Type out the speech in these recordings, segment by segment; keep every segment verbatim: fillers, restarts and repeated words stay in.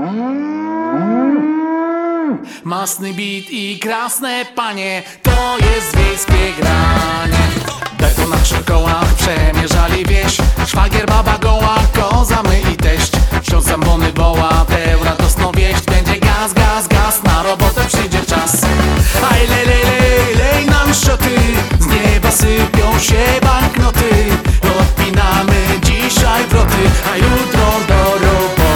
Masny bit i krasne panie, to jest wiejskie granie. Beton na trzech kołach przemierzali wieś, szwagier, baba goła, koza, my i teść. Ksiądz zambony woła tę radosną wieść. Będzie gaz, gaz, gaz, na robotę przyjdzie czas. Aj lej, lej, lej, lej nam szoty, z nieba sypią się banknoty. Odpinamy dzisiaj wroty, a jutro do roboty.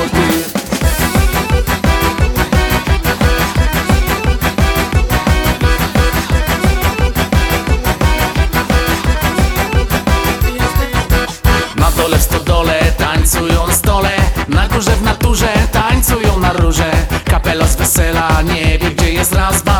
Na dole w stodole tańcują na stole, na górze w naturze tańcują na róże. Kapela z wesela nie wie, gdzie jest raz,